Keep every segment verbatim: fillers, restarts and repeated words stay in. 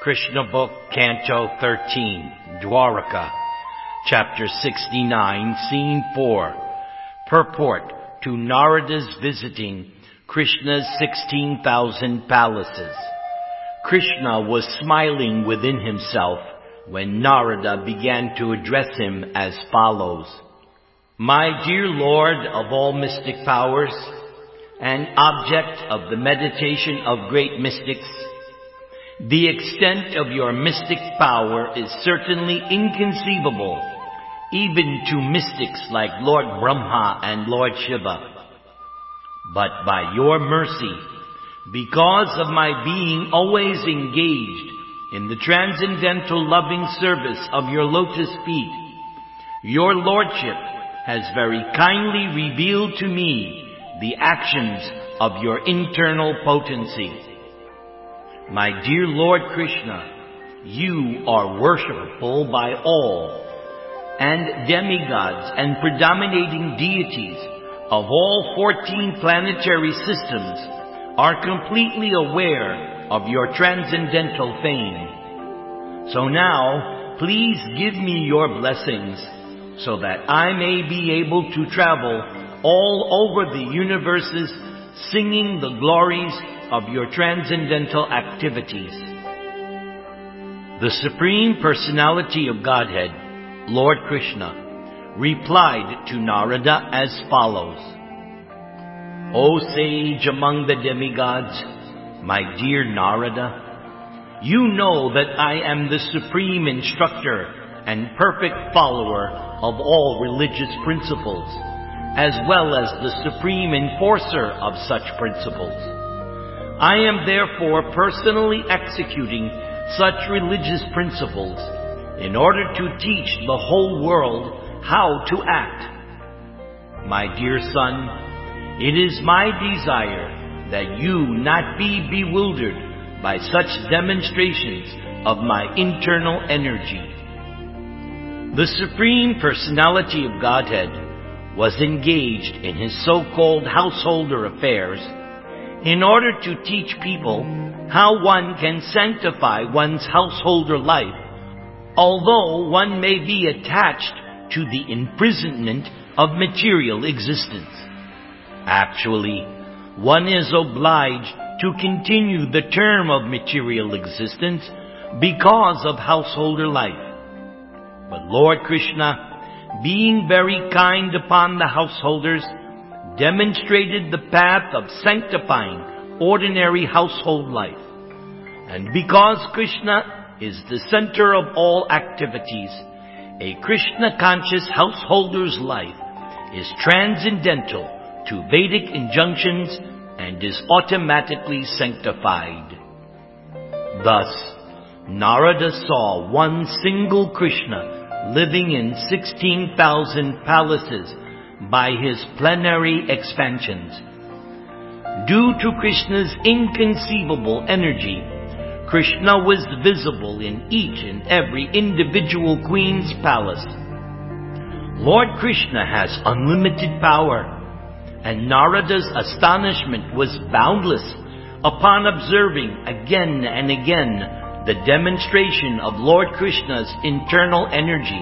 Krishna Book, Canto thirteen, Dwaraka, Chapter sixty-nine, Scene four. Purport to Narada's visiting Krishna's sixteen thousand palaces. Krishna was smiling within himself when Narada began to address him as follows. My dear Lord of all mystic powers, and object of the meditation of great mystics, the extent of your mystic power is certainly inconceivable, even to mystics like Lord Brahma and Lord Shiva. But by your mercy, because of my being always engaged in the transcendental loving service of your lotus feet, your Lordship has very kindly revealed to me the actions of your internal potency. My dear Lord Krishna, you are worshipable by all, and demigods and predominating deities of all fourteen planetary systems are completely aware of your transcendental fame. So now, please give me your blessings so that I may be able to travel all over the universes singing the glories of your transcendental activities. The Supreme Personality of Godhead, Lord Krishna, replied to Narada as follows. O sage among the demigods, my dear Narada, you know that I am the supreme instructor and perfect follower of all religious principles, as well as the supreme enforcer of such principles. I am therefore personally executing such religious principles in order to teach the whole world how to act. My dear son, it is my desire that you not be bewildered by such demonstrations of my internal energy. The Supreme Personality of Godhead was engaged in his so-called householder affairs in order to teach people how one can sanctify one's householder life, although one may be attached to the imprisonment of material existence. Actually, one is obliged to continue the term of material existence because of householder life. But Lord Krishna, being very kind upon the householders, demonstrated the path of sanctifying ordinary household life. And because Krishna is the center of all activities, a Krishna-conscious householder's life is transcendental to Vedic injunctions and is automatically sanctified. Thus, Narada saw one single Krishna living in sixteen thousand palaces by his plenary expansions. Due to Krishna's inconceivable energy, Krishna was visible in each and every individual queen's palace. Lord Krishna has unlimited power, and Narada's astonishment was boundless upon observing again and again the demonstration of Lord Krishna's internal energy.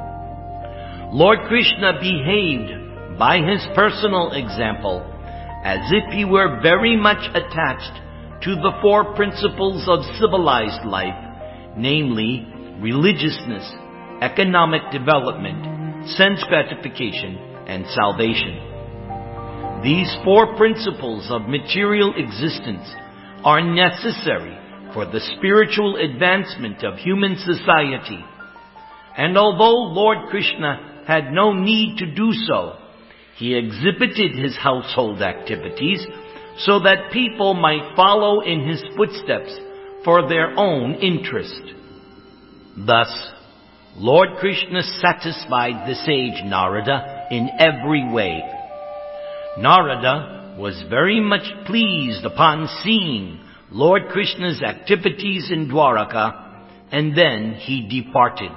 Lord Krishna behaved by his personal example as if he were very much attached to the four principles of civilized life, namely religiousness, economic development, sense gratification, and salvation. These four principles of material existence are necessary for the spiritual advancement of human society. And although Lord Krishna had no need to do so, he exhibited his household activities so that people might follow in his footsteps for their own interest. Thus, Lord Krishna satisfied the sage Narada in every way. Narada was very much pleased upon seeing Lord Krishna's activities in Dwaraka, and then he departed.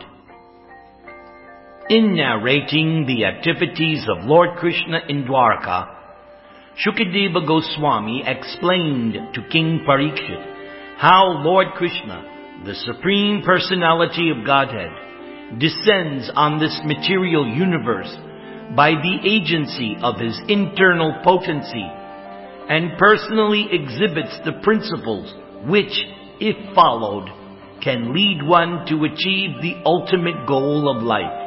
In narrating the activities of Lord Krishna in Dwaraka, Shukadeva Goswami explained to King Parikshit how Lord Krishna the Supreme Personality of Godhead, descends on this material universe by the agency of His internal potency and personally exhibits the principles which, if followed, can lead one to achieve the ultimate goal of life.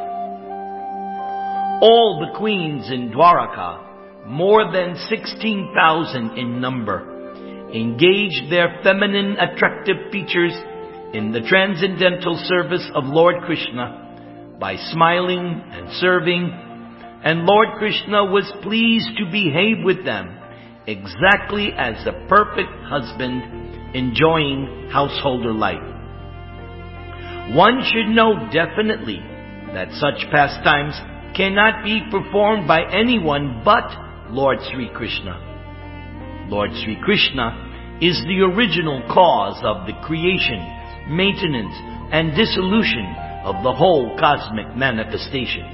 All the queens in Dwaraka, more than sixteen thousand in number, engaged their feminine attractive features in the transcendental service of Lord Krishna by smiling and serving, and Lord Krishna was pleased to behave with them exactly as a perfect husband enjoying householder life. One should know definitely that such pastimes cannot be performed by anyone but Lord Sri Krishna. Lord Sri Krishna is the original cause of the creation, maintenance, and dissolution of the whole cosmic manifestation.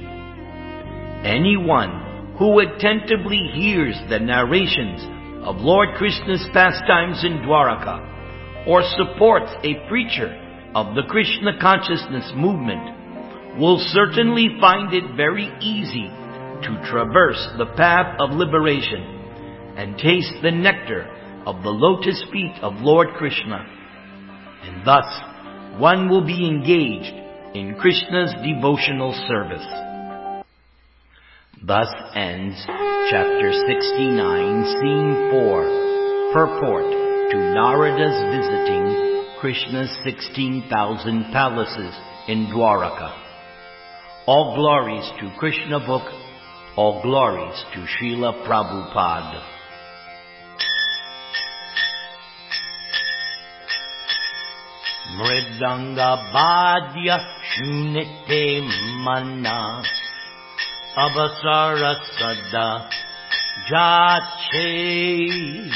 Anyone who attentively hears the narrations of Lord Krishna's pastimes in Dwaraka, or supports a preacher of the Krishna consciousness movement, will certainly find it very easy to traverse the path of liberation and taste the nectar of the lotus feet of Lord Krishna. And thus, one will be engaged in Krishna's devotional service. Thus ends chapter sixty-nine, scene four, purport to Narada's visiting Krishna's sixteen thousand palaces in Dwaraka. All glories to Krishna book, all glories to Srila Prabhupada. Mridanga Badya Shunite Manna Abasara Sada Jache.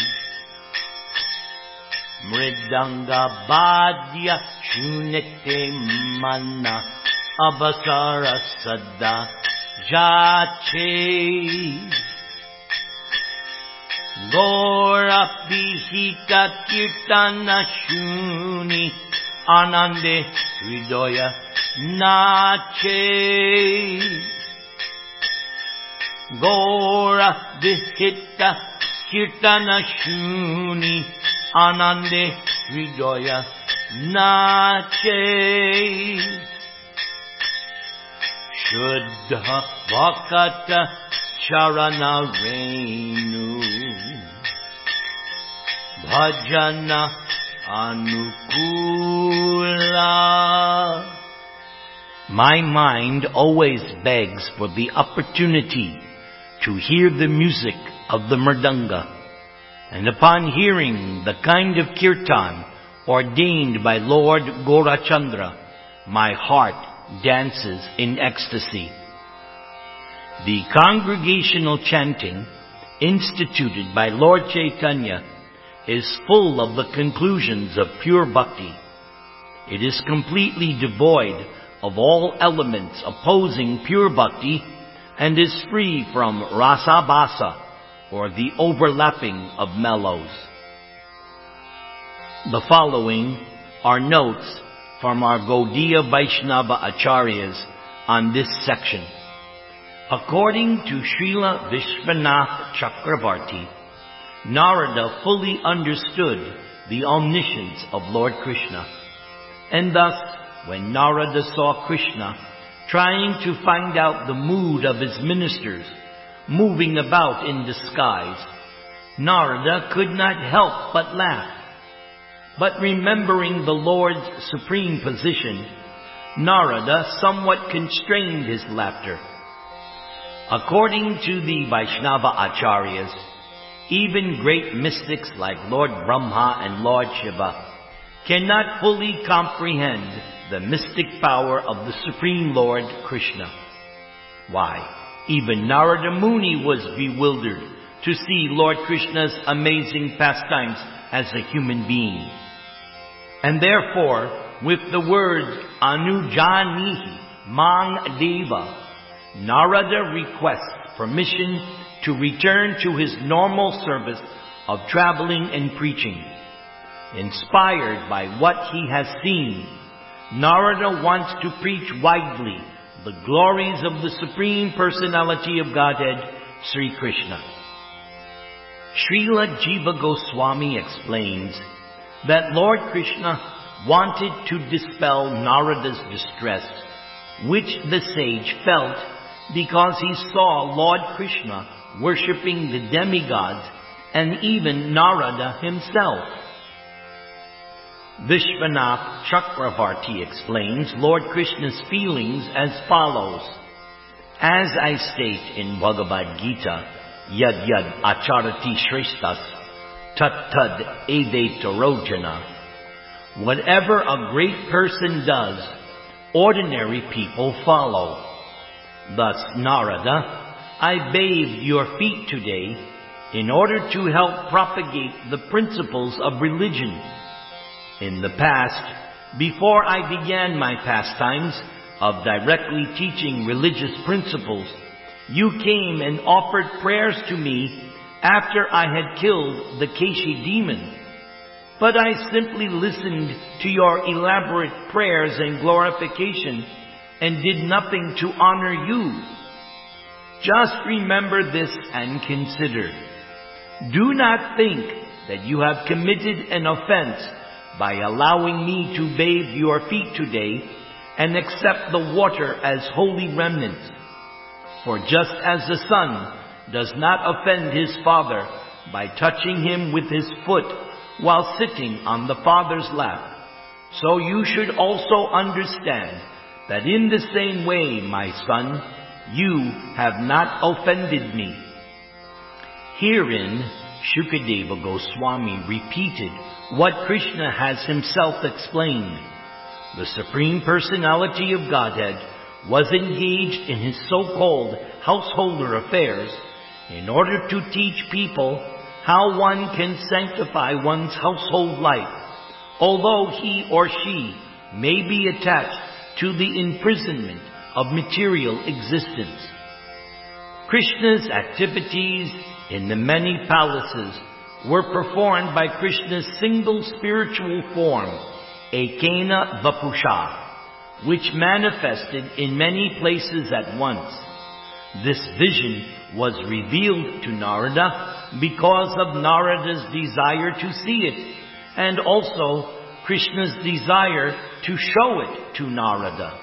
Mridanga Badya Shunite Manna Abasara Sada Jache. Gora Bihita Kirtana Shuni Anande Hridoya Nache. Gora Bihita Kirtana Shuni Anande Hridoya Nache. Shuddha Vakata Charana Renu Bhajana Anukula. My mind always begs for the opportunity to hear the music of the mridanga, and upon hearing the kind of kirtan ordained by Lord Gaurachandra, my heart dances in ecstasy. The congregational chanting instituted by Lord Chaitanya is full of the conclusions of pure bhakti. It is completely devoid of all elements opposing pure bhakti and is free from rasa basa, or the overlapping of mellows. The following are notes from our Gaudiya Vaishnava Acharyas on this section. According to Srila Vishwanath Chakravarti, Narada fully understood the omniscience of Lord Krishna, and thus, when Narada saw Krishna trying to find out the mood of his ministers moving about in disguise, Narada could not help but laugh. But remembering the Lord's supreme position, Narada somewhat constrained his laughter. According to the Vaishnava Acharyas, even great mystics like Lord Brahma and Lord Shiva cannot fully comprehend the mystic power of the Supreme Lord Krishna. Why, even Narada Muni was bewildered to see Lord Krishna's amazing pastimes as a human being. And therefore, with the words Anujanihi Mang Deva, Narada requests permission to return to his normal service of traveling and preaching. inspired by what he has seen, Narada wants to preach widely the glories of the Supreme Personality of Godhead, Sri Krishna. Srila Jiva Goswami explains that Lord Krishna wanted to dispel Narada's distress, which the sage felt because he saw Lord Krishna worshipping the demigods and even Narada himself. Vishwanath Chakravarti explains Lord Krishna's feelings as follows. As I state in Bhagavad Gita, Yad Yad Acharati Shreshtas, Tat Tad Ede Tarojana. Whatever a great person does, ordinary people follow. Thus, Narada, I bathed your feet today in order to help propagate the principles of religion. In the past, before I began my pastimes of directly teaching religious principles, you came and offered prayers to me after I had killed the Keshi demon. But I simply listened to your elaborate prayers and glorification and did nothing to honor you. Just remember this and consider. Do not think that you have committed an offense by allowing me to bathe your feet today and accept the water as holy remnants. For just as the son does not offend his father by touching him with his foot while sitting on the father's lap, so you should also understand that in the same way, my son, you have not offended me. Herein, Shukadeva Goswami repeated what Krishna has himself explained. The Supreme Personality of Godhead was engaged in his so-called householder affairs in order to teach people how one can sanctify one's household life, although he or she may be attached to the imprisonment of material existence. Krishna's activities in the many palaces were performed by Krishna's single spiritual form, Ekena Vapusha, which manifested in many places at once. This vision was revealed to Narada because of Narada's desire to see it, and also Krishna's desire to show it to Narada.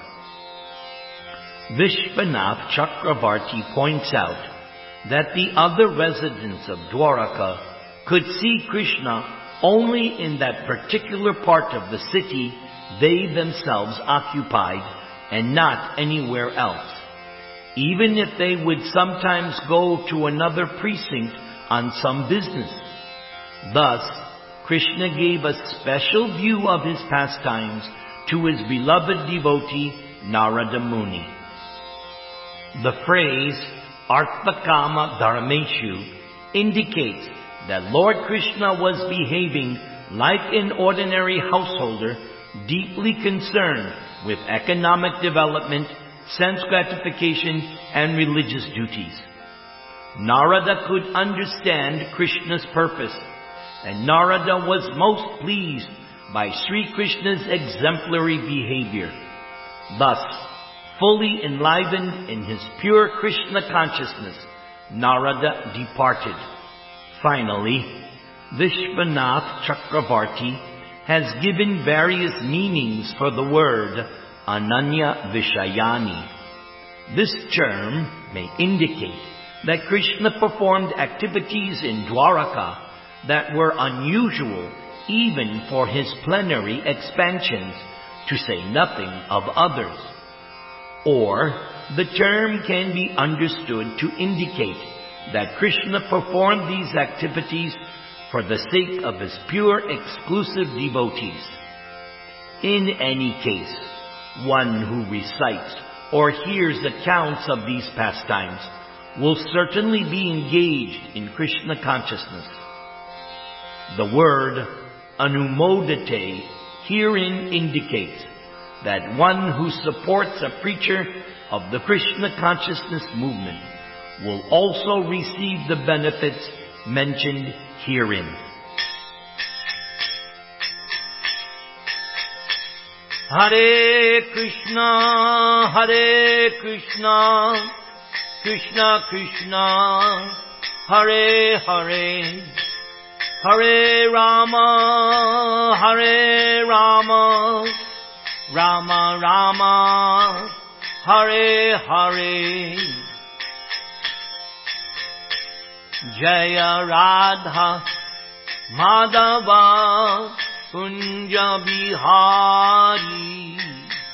Vishwanath Chakravarti points out that the other residents of Dwaraka could see Krishna only in that particular part of the city they themselves occupied and not anywhere else, even if they would sometimes go to another precinct on some business. Thus, Krishna gave a special view of his pastimes to his beloved devotee Narada Muni. The phrase Arthakama Dharmeshu indicates that Lord Krishna was behaving like an ordinary householder deeply concerned with economic development, sense gratification, and religious duties. Narada could understand Krishna's purpose, and Narada was most pleased by Sri Krishna's exemplary behavior. Thus, fully enlivened in his pure Krishna consciousness, Narada departed. Finally, Vishwanath Chakravarti has given various meanings for the word Ananya Vishayani. This term may indicate that Krishna performed activities in Dwaraka that were unusual even for his plenary expansions, to say nothing of others. Or the term can be understood to indicate that Krishna performed these activities for the sake of his pure exclusive devotees. In any case, one who recites or hears accounts of these pastimes will certainly be engaged in Krishna consciousness. The word anumodate herein indicates that one who supports a preacher of the Krishna consciousness movement will also receive the benefits mentioned herein. Hare Krishna, Hare Krishna, Krishna Krishna, Hare Hare, Hare Rama, Hare Rama, Rama Rama, Hare Hare. Jaya Radha Madhava Kunja Bihari,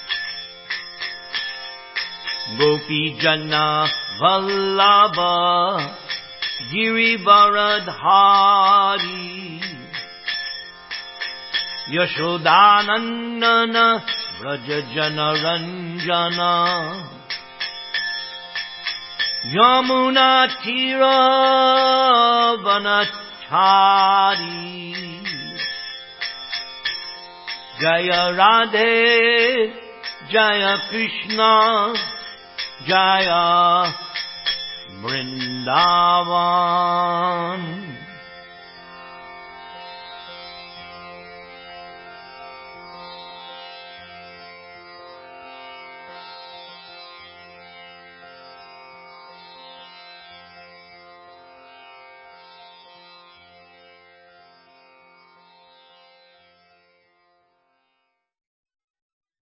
Gopi Jana Vallabha Girivaradhari, Yashodanandana Vraja Jana Ranjana, Yamuna Tira Vanachari. Jaya Radhe, Jaya Krishna, Jaya Vrindavan.